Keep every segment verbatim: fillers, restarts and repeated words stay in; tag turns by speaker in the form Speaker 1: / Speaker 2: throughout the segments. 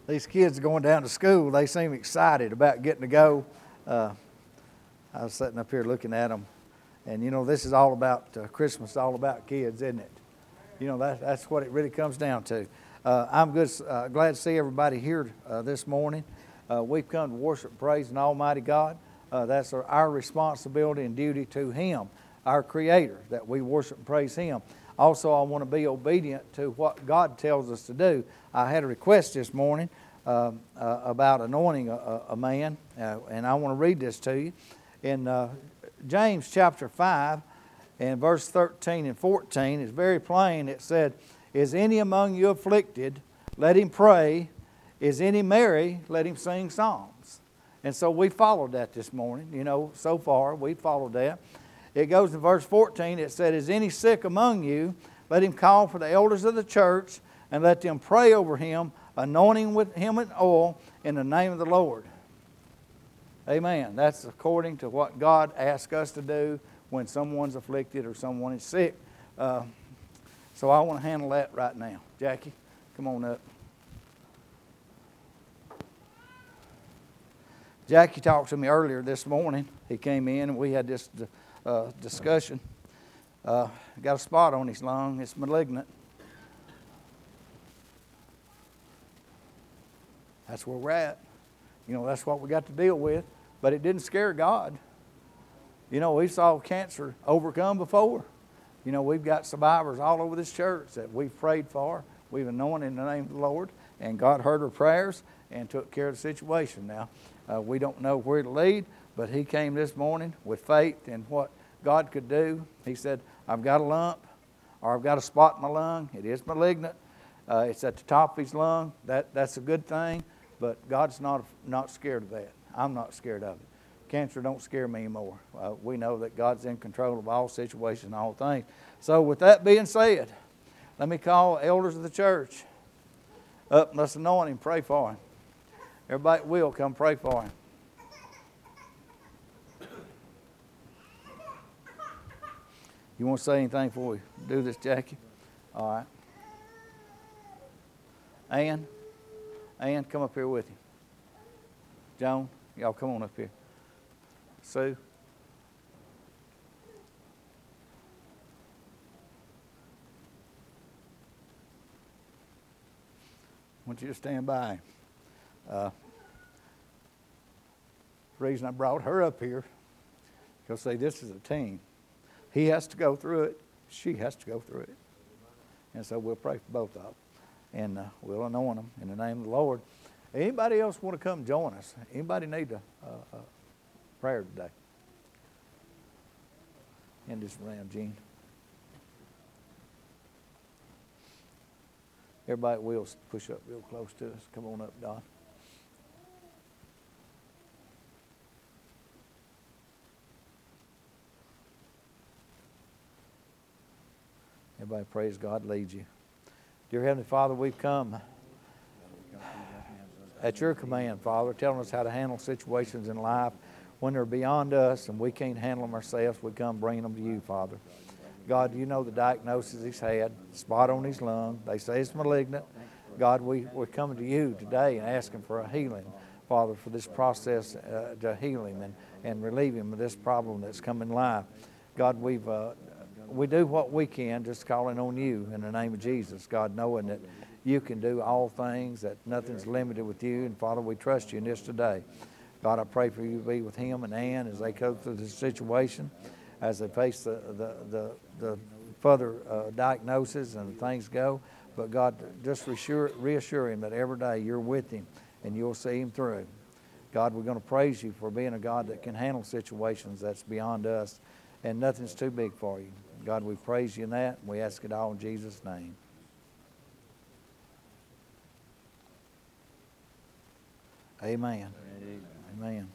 Speaker 1: These kids are going down to school. They seem excited about getting to go. Uh, I was sitting up here looking at them. And, you know, this is all about uh, Christmas, all about kids, isn't it? You know, that, that's what it really comes down to. Uh, I'm good, uh, glad to see everybody here uh, this morning. Uh, we've come to worship and praise an Almighty God. Uh, that's our, our responsibility and duty to Him, our Creator, that we worship and praise Him. Also, I want to be obedient to what God tells us to do. I had a request this morning uh, uh, about anointing a, a man, uh, and I want to read this to you. In uh, James chapter five and verse thirteen and fourteen, it's very plain. It said, "Is any among you afflicted? Let him pray. Is any merry? Let him sing psalms." And so we followed that this morning. You know, so far we followed that. It goes to verse fourteen. It said, "Is any sick among you? Let him call for the elders of the church, and let them pray over him, anointing with him with oil in the name of the Lord." Amen. That's according to what God asks us to do when someone's afflicted or someone is sick. Uh, so I want to handle that right now. Jackie, come on up. Jackie talked to me earlier this morning. He came in and we had this uh, discussion. Uh, got a spot on his lung. It's malignant. That's where we're at. You know, that's what we got to deal with. But it didn't scare God. You know, we saw cancer overcome before. You know, we've got survivors all over this church that we've prayed for. We've anointed in the name of the Lord. And God heard our prayers and took care of the situation. Now, uh, we don't know where to lead, but he came this morning with faith in what God could do. He said, "I've got a lump, or I've got a spot in my lung. It is malignant. Uh, it's at the top of his lung. That, that's a good thing, but God's not, not scared of that. I'm not scared of it. Cancer don't scare me anymore. Uh, we know that God's in control of all situations and all things." So with that being said, let me call elders of the church up and let's anoint him, pray for him. Everybody will come pray for him. You want to say anything before we do this, Jackie? All right. Ann, Ann, come up here with him. Joan, y'all come on up here. Sue. I want you to stand by. Uh, the reason I brought her up here, because say this is a team. He has to go through it. She has to go through it. And so we'll pray for both of them. And uh, we'll anoint them in the name of the Lord. Anybody else want to come join us? Anybody need a, a, a prayer today? End this round, Gene. Everybody will push up real close to us. Come on up, Don. Everybody praise God leads you. Dear Heavenly Father, we've come at your command, Father, telling us how to handle situations in life when they're beyond us and we can't handle them ourselves. We come bringing them to you, Father. God, you know the diagnosis he's had, spot on his lung. They say it's malignant. God, we, we're coming to you today and asking for a healing, Father, for this process uh, to heal him and, and relieve him of this problem that's come in life. God, we've uh, we do what we can, just calling on you in the name of Jesus, God, knowing that you can do all things, that nothing's limited with you. And Father, we trust you in this today. God, I pray for you to be with him and Ann as they go through this situation, as they face the, the, the, the further uh, diagnosis and things go. But God, just reassure, reassure him that every day you're with him and you'll see him through. God, we're going to praise you for being a God that can handle situations that's beyond us, and nothing's too big for you. God, we praise you in that, and we ask it all in Jesus' name. Amen. Amen. Amen.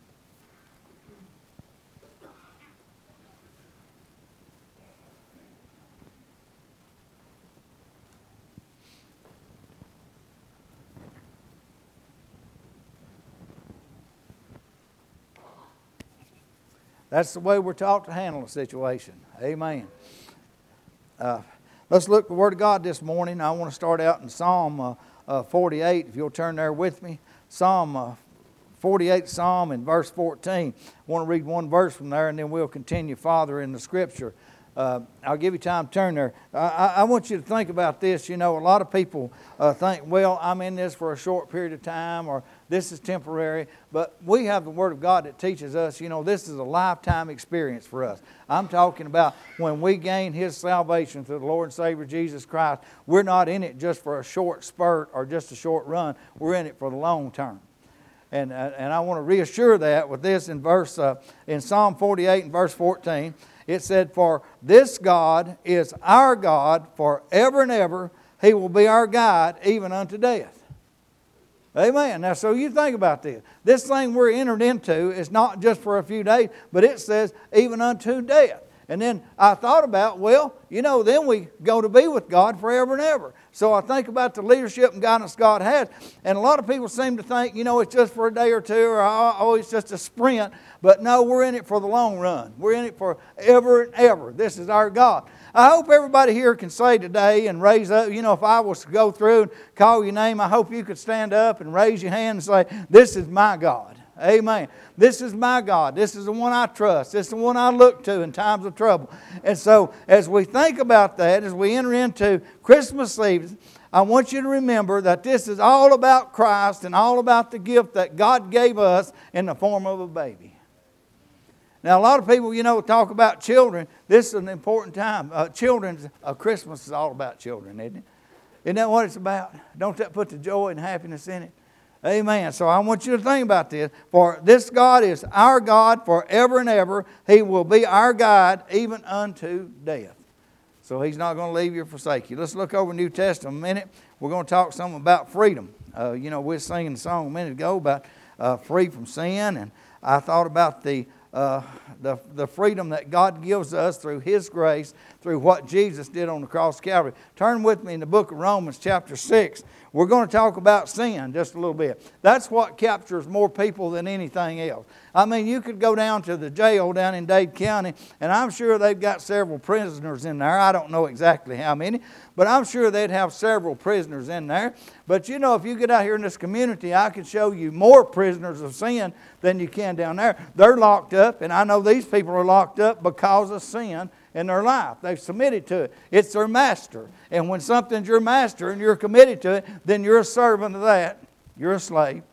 Speaker 1: That's the way we're taught to handle a situation. Amen. Uh, let's look at the Word of God this morning. I want to start out in Psalm uh, uh, forty-eight, if you'll turn there with me. Psalm uh, forty-eighth Psalm in verse fourteen. I want to read one verse from there and then we'll continue farther in the Scripture. Uh, I'll give you time to turn there. I, I want you to think about this. You know, a lot of people uh, think, well, I'm in this for a short period of time, or this is temporary. But we have the Word of God that teaches us, you know, this is a lifetime experience for us. I'm talking about when we gain His salvation through the Lord and Savior Jesus Christ, we're not in it just for a short spurt or just a short run. We're in it for the long term. And, uh, and I want to reassure that with this in verse uh, in Psalm forty-eight and verse fourteen. It said, for this God is our God forever and ever. He will be our guide even unto death. Amen. Now, so you think about this. This thing we're entered into is not just for a few days, but it says even unto death. And then I thought about, well, you know, then we go to be with God forever and ever. So I think about the leadership and guidance God has. And a lot of people seem to think, you know, it's just for a day or two, or oh, it's just a sprint. But no, we're in it for the long run. We're in it for ever and ever. This is our God. I hope everybody here can say today and raise up, you know, if I was to go through and call your name, I hope you could stand up and raise your hand and say, this is my God. Amen. This is my God. This is the one I trust. This is the one I look to in times of trouble. And so as we think about that, as we enter into Christmas Eve, I want you to remember that this is all about Christ and all about the gift that God gave us in the form of a baby. Now, a lot of people, you know, talk about children. This is an important time. Uh, children's uh, Christmas is all about children, isn't it? Isn't that what it's about? Don't that put the joy and happiness in it? Amen. So I want you to think about this. For this God is our God forever and ever. He will be our guide even unto death. So He's not going to leave you or forsake you. Let's look over the New Testament a minute. We're going to talk something about freedom. Uh, you know, we were singing a song a minute ago about uh, free from sin. And I thought about the, uh, the, the freedom that God gives us through His grace, through what Jesus did on the cross of Calvary. Turn with me in the book of Romans chapter six. We're going to talk about sin just a little bit. That's what captures more people than anything else. I mean, you could go down to the jail down in Dade County, and I'm sure they've got several prisoners in there. I don't know exactly how many, but I'm sure they'd have several prisoners in there. But you know, if you get out here in this community, I could show you more prisoners of sin than you can down there. They're locked up, and I know these people are locked up because of sin in their life. They've submitted to it. It's their master. And when something's your master and you're committed to it, then you're a servant of that. You're a slave.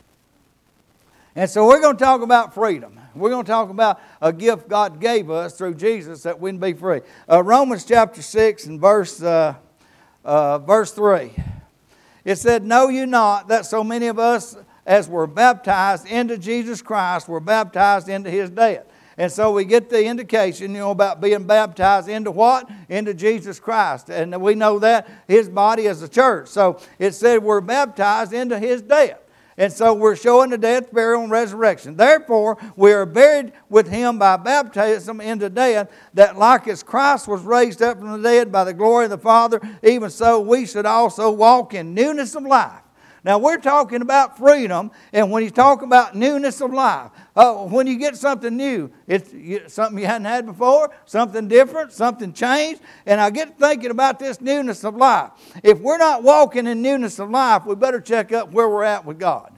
Speaker 1: And so we're going to talk about freedom. We're going to talk about a gift God gave us through Jesus that we can be free. Uh, Romans chapter six and verse, uh, uh, verse three. It said, know you not that so many of us as were baptized into Jesus Christ were baptized into His death. And so we get the indication, you know, about being baptized into what? Into Jesus Christ. And we know that His body is the church. So it said we're baptized into His death. And so we're showing the death, burial, and resurrection. Therefore, we are buried with Him by baptism into death, that like as Christ was raised up from the dead by the glory of the Father, even so we should also walk in newness of life. Now, we're talking about freedom, and when you talk about newness of life, uh, when you get something new, it's something you hadn't had before, something different, something changed, and I get thinking about this newness of life. If we're not walking in newness of life, we better check up where we're at with God.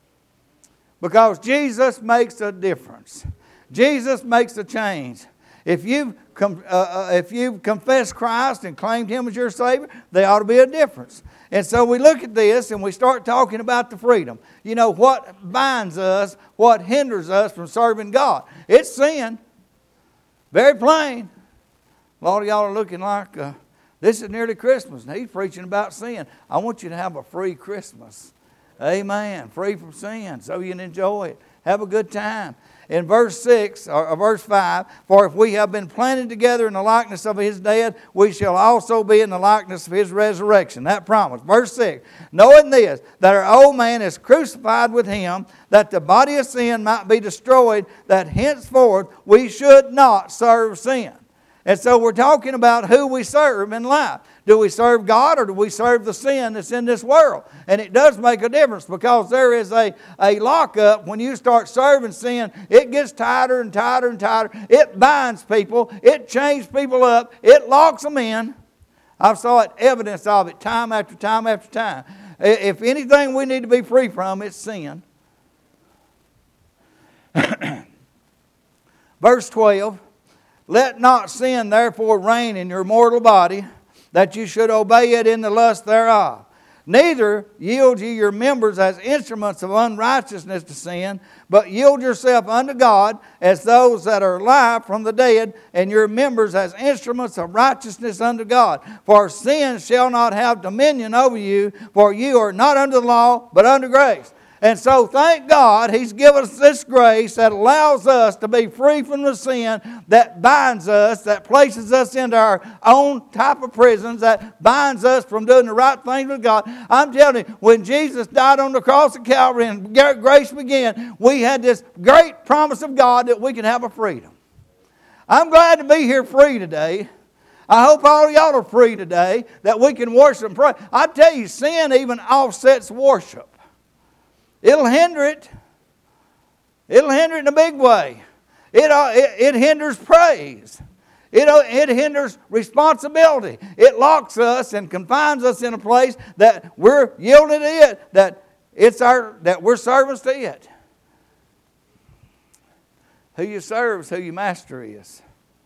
Speaker 1: Because Jesus makes a difference. Jesus makes a change. If you've, com- uh, uh, if you've confessed Christ and claimed Him as your Savior, there ought to be a difference. And so we look at this and we start talking about the freedom. You know, what binds us, what hinders us from serving God. It's sin. Very plain. A lot of y'all are looking like, uh, this is nearly Christmas, and he's preaching about sin. I want you to have a free Christmas. Amen. Free from sin, so you can enjoy it. Have a good time. In verse six, or verse five, for if we have been planted together in the likeness of His death, we shall also be in the likeness of His resurrection. That promise. Verse six, knowing this, that our old man is crucified with Him, that the body of sin might be destroyed, that henceforth we should not serve sin. And so we're talking about who we serve in life. Do we serve God or do we serve the sin that's in this world? And it does make a difference, because there is a, a lockup. When you start serving sin, it gets tighter and tighter and tighter. It binds people. It chains people up. It locks them in. I've saw it, evidence of it time after time after time. If anything we need to be free from, it's sin. Verse twelve, let not sin therefore reign in your mortal body, that you should obey it in the lust thereof. Neither yield ye your members as instruments of unrighteousness to sin, but yield yourself unto God as those that are alive from the dead, and your members as instruments of righteousness unto God. For sin shall not have dominion over you, for you are not under the law, but under grace. And so thank God He's given us this grace that allows us to be free from the sin that binds us, that places us into our own type of prisons, that binds us from doing the right things with God. I'm telling you, when Jesus died on the cross of Calvary and grace began, we had this great promise of God that we can have a freedom. I'm glad to be here free today. I hope all of y'all are free today, that we can worship and pray. I tell you, sin even offsets worship. It'll hinder it. It'll hinder it in a big way. It, uh, it, it hinders praise. It, uh, it hinders responsibility. It locks us and confines us in a place that we're yielding to it, that, it's our, that we're servants to it. Who you serve is who your master is.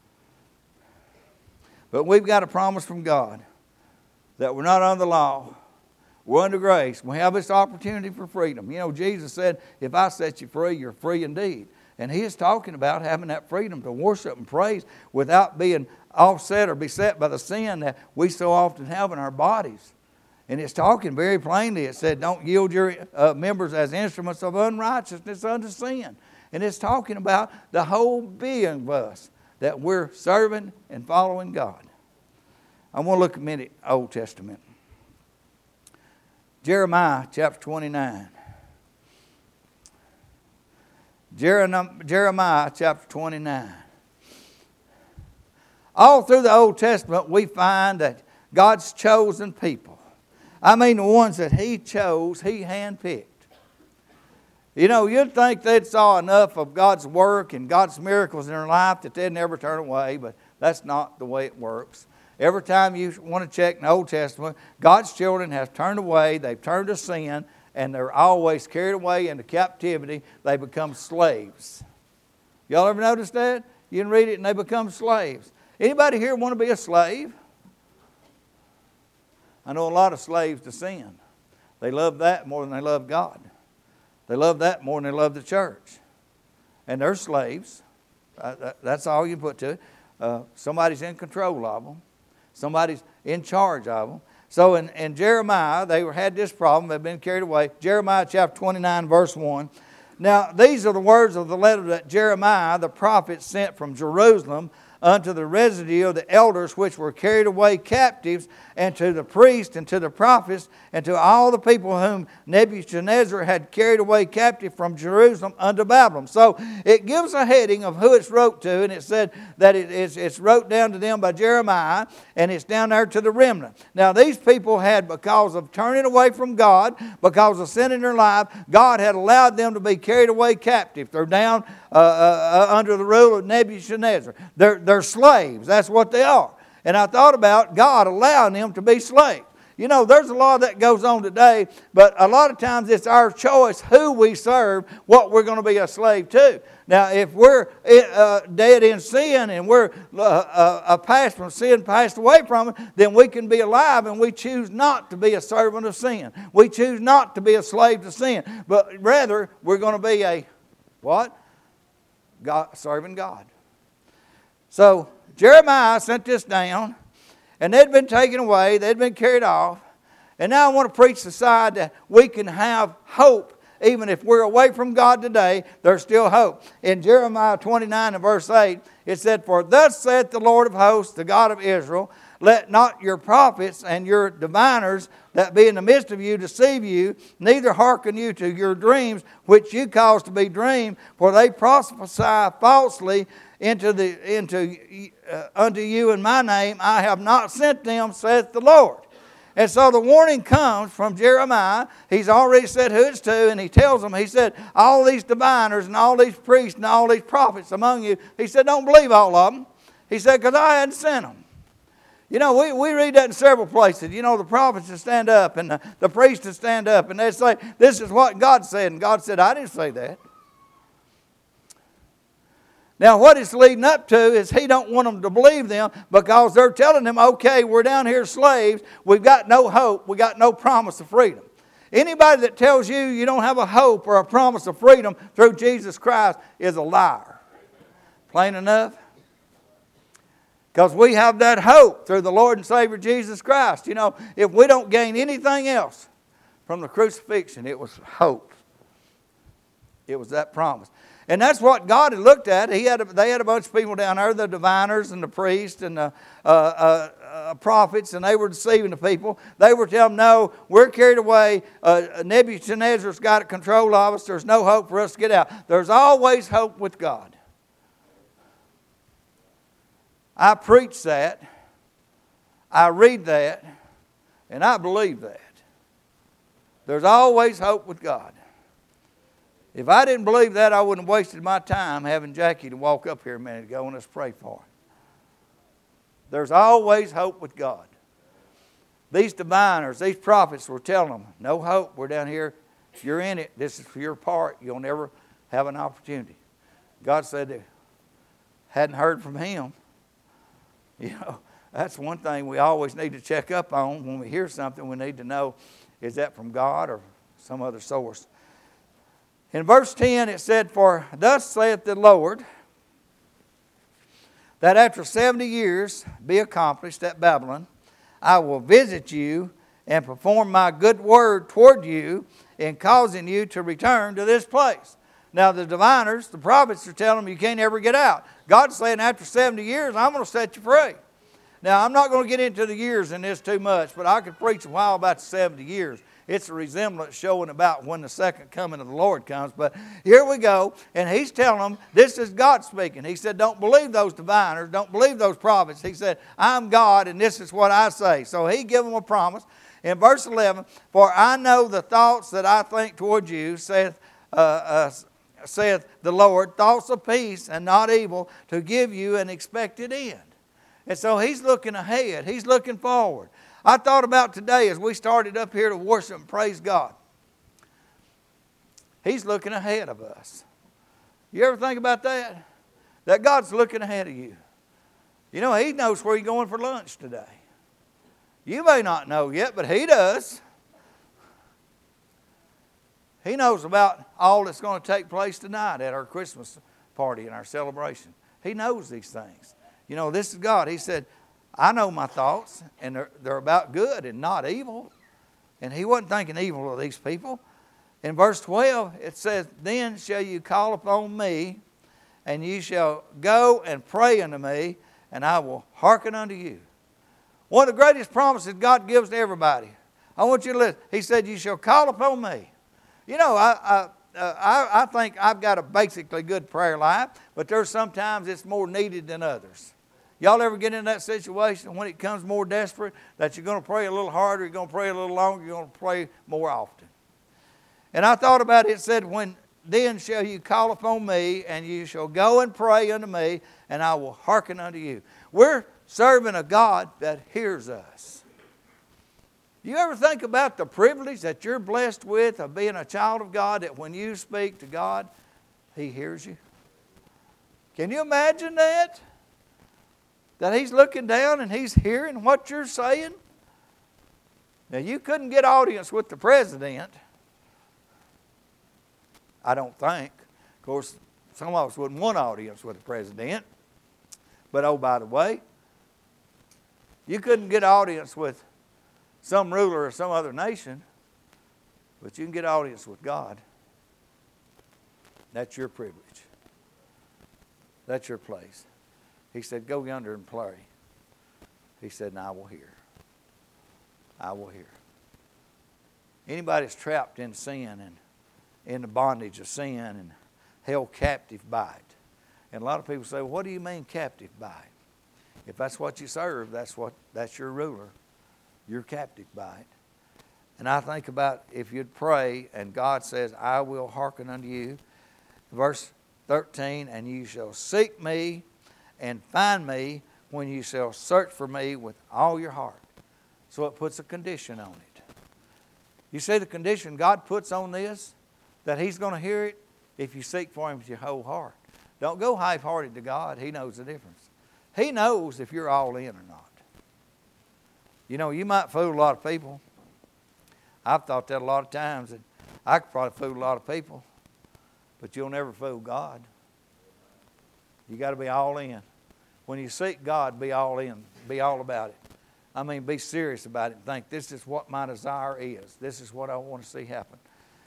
Speaker 1: But we've got a promise from God that we're not under the law. We're under grace. We have this opportunity for freedom. You know, Jesus said, if I set you free, you're free indeed. And He is talking about having that freedom to worship and praise without being offset or beset by the sin that we so often have in our bodies. And it's talking very plainly. It said, don't yield your uh, members as instruments of unrighteousness unto sin. And it's talking about the whole being of us, that we're serving and following God. I want to look a minute Old Testament. Jeremiah chapter twenty-nine. Jeremiah chapter twenty-nine. All through the Old Testament we find that God's chosen people. I mean the ones that He chose, He handpicked. You know, you'd think they'd saw enough of God's work and God's miracles in their life that they'd never turn away, but that's not the way it works. Every time you want to check in the Old Testament, God's children have turned away, they've turned to sin, and they're always carried away into captivity. They become slaves. Y'all ever notice that? You can read it and they become slaves. Anybody here want to be a slave? I know a lot of slaves to sin. They love that more than they love God. They love that more than they love the church. And they're slaves. Uh, that's all you put to it. Uh, somebody's in control of them. Somebody's in charge of them. So in, in Jeremiah, they had this problem. They've been carried away. Jeremiah chapter twenty-nine, verse one. Now, these are the words of the letter that Jeremiah, the prophet, sent from Jerusalem unto the residue of the elders which were carried away captives, and to the priests, and to the prophets, and to all the people whom Nebuchadnezzar had carried away captive from Jerusalem unto Babylon. So it gives a heading of who it's wrote to, and it said that it, it's, it's wrote down to them by Jeremiah, and it's down there to the remnant. Now these people had, because of turning away from God, because of sin in their life, God had allowed them to be carried away captive. They're down uh, uh, under the rule of Nebuchadnezzar. They're, they're slaves. That's what they are. And I thought about God allowing them to be slaves. You know, there's a lot that goes on today, but a lot of times it's our choice who we serve, what we're going to be a slave to. Now, if we're uh, dead in sin and we're uh, uh, passed from sin, passed away from it, then we can be alive, and we choose not to be a servant of sin. We choose not to be a slave to sin, but rather we're going to be a, what? God, serving God. So Jeremiah sent this down, and they'd been taken away, they'd been carried off. And now I want to preach the side that we can have hope. Even if we're away from God today, there's still hope. In Jeremiah twenty-nine and verse eight, it said, For thus saith the Lord of hosts, the God of Israel, let not your prophets and your diviners that be in the midst of you deceive you, neither hearken you to your dreams, which you cause to be dreamed, for they prophesy falsely into the into uh, unto you in my name. I have not sent them, saith the Lord. And so the warning comes from Jeremiah. He's already said who it's to, and he tells them, he said, all these diviners and all these priests and all these prophets among you, he said, don't believe all of them. He said, because I hadn't sent them. You know, we, we read that in several places. You know, the prophets to stand up and the, the priests to stand up and they say, this is what God said. And God said, I didn't say that. Now, what it's leading up to is he don't want them to believe them because they're telling them, okay, we're down here slaves. We've got no hope. We got no promise of freedom. Anybody that tells you you don't have a hope or a promise of freedom through Jesus Christ is a liar. Plain enough? Because we have that hope through the Lord and Savior Jesus Christ. You know, if we don't gain anything else from the crucifixion, it was hope. It was that promise. And that's what God had looked at. He had a, they had a bunch of people down there, the diviners and the priests and the uh, uh, uh, prophets, and they were deceiving the people. They were telling them, no, we're carried away. Uh, Nebuchadnezzar's got control of us. There's no hope for us to get out. There's always hope with God. I preach that, I read that, and I believe that. There's always hope with God. If I didn't believe that, I wouldn't have wasted my time having Jackie to walk up here a minute ago and let's pray for her. There's always hope with God. These diviners, these prophets were telling them, no hope, we're down here. If you're in it, this is for your part. You'll never have an opportunity. God said they hadn't heard from him. You know, that's one thing we always need to check up on. When we hear something, we need to know, is that from God or some other source? In verse ten it said, for thus saith the Lord, that after seventy years be accomplished at Babylon, I will visit you and perform my good word toward you in causing you to return to this place. Now the diviners, the prophets are telling them you can't ever get out. God's saying after seventy years, I'm going to set you free. Now I'm not going to get into the years in this too much, but I could preach a while about the seventy years. It's a resemblance showing about when the second coming of the Lord comes. But here we go, and he's telling them, this is God speaking. He said, don't believe those diviners, don't believe those prophets. He said, I'm God, and this is what I say. So he gave them a promise. In verse eleven, for I know the thoughts that I think toward you, saith uh, uh, saith the Lord, thoughts of peace and not evil, to give you an expected end. And so he's looking ahead. He's looking forward. I thought about today as we started up here to worship and praise God. He's looking ahead of us. You ever think about that? That God's looking ahead of you. You know, he knows where you're going for lunch today. You may not know yet, but he does. He knows about all that's going to take place tonight at our Christmas party and our celebration. He knows these things. You know, this is God. He said, I know my thoughts, and they're, they're about good and not evil. And he wasn't thinking evil of these people. In verse twelve, it says, then shall you call upon me, and you shall go and pray unto me, and I will hearken unto you. One of the greatest promises God gives to everybody. I want you to listen. He said, you shall call upon me. You know, I, I, uh, I, I think I've got a basically good prayer life, but there's sometimes it's more needed than others. Y'all ever get in that situation when it comes more desperate that you're going to pray a little harder, you're going to pray a little longer, you're going to pray more often? And I thought about it. It said, when then shall you call upon me, and you shall go and pray unto me, and I will hearken unto you. We're serving a God that hears us. You ever think about the privilege that you're blessed with of being a child of God, that when you speak to God, he hears you? Can you imagine that? That he's looking down and he's hearing what you're saying? Now, you couldn't get audience with the president, I don't think. Of course, some of us wouldn't want audience with the president. But oh, by the way, you couldn't get audience with some ruler of some other nation, but you can get audience with God. That's your privilege. That's your place. He said, go yonder and pray. He said, and I will hear. I will hear. Anybody that's trapped in sin and in the bondage of sin and held captive by it. And a lot of people say, well, what do you mean captive by it? If that's what you serve, that's what that's your ruler. You're captive by it. And I think about if you'd pray and God says, I will hearken unto you. Verse thirteen, and you shall seek me and find me when you shall search for me with all your heart. So it puts a condition on it. You see the condition God puts on this? That He's going to hear it if you seek for Him with your whole heart. Don't go half-hearted to God. He knows the difference. He knows if you're all in or not. You know, you might fool a lot of people. I've thought that a lot of times, and I could probably fool a lot of people, but you'll never fool God. You got to be all in. When you seek God, be all in. Be all about it. I mean, be serious about it and think, this is what my desire is. This is what I want to see happen.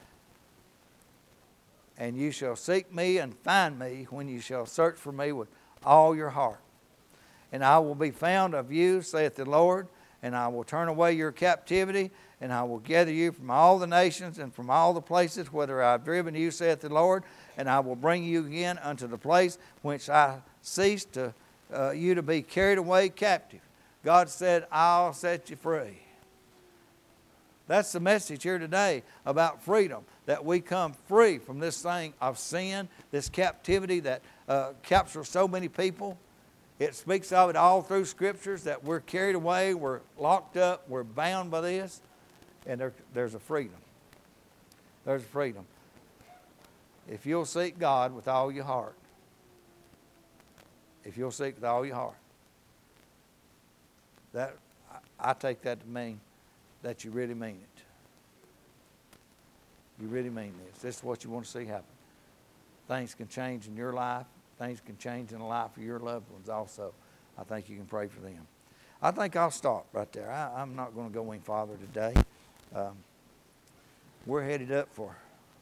Speaker 1: And you shall seek me and find me when you shall search for me with all your heart. And I will be found of you, saith the Lord, and I will turn away your captivity, and I will gather you from all the nations and from all the places whither I have driven you, saith the Lord, and I will bring you again unto the place whence I ceased to, uh, you to be carried away captive. God said, I'll set you free. That's the message here today about freedom, that we come free from this thing of sin, this captivity that uh, captures so many people. It speaks of it all through Scriptures, that we're carried away, we're locked up, we're bound by this, and there, there's a freedom. There's a freedom. If you'll seek God with all your heart, if you'll seek with all your heart, that I, I take that to mean that you really mean it. You really mean this. This is what you want to see happen. Things can change in your life. Things can change in the life of your loved ones also. I think you can pray for them. I think I'll stop right there. I, I'm not going to go any farther today. Um, we're headed up for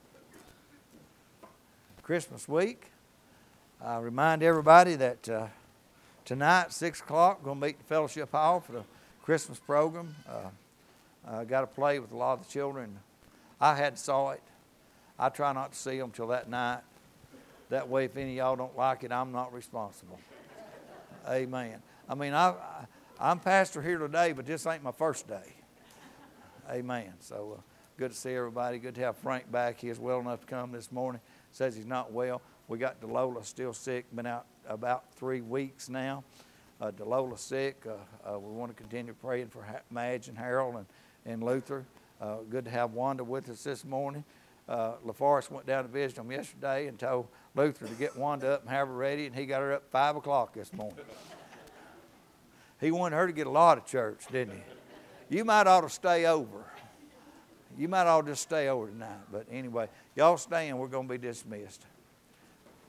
Speaker 1: Christmas week. I remind everybody that uh, tonight, six o'clock, we're going to meet the Fellowship Hall for the Christmas program. Uh, I got to play with a lot of the children. I had saw it. I try not to see them till that night. That way, if any of y'all don't like it, I'm not responsible. Amen. I mean, I, I, I'm pastor here today, but this ain't my first day. Amen. So uh, good to see everybody. Good to have Frank back. He is well enough to come this morning. Says he's not well. We got Delola still sick. Been out about three weeks now. Uh, Delola sick. Uh, uh, we want to continue praying for ha- Madge and Harold and, and Luther. Uh, good to have Wanda with us this morning. Uh, LaForest went down to visit them yesterday and told Luther to get Wanda up and have her ready, and he got her up at five o'clock this morning. He wanted her to get a lot of church, didn't he? You might ought to stay over. You might ought to just stay over tonight. But anyway, y'all stand. We're going to be dismissed.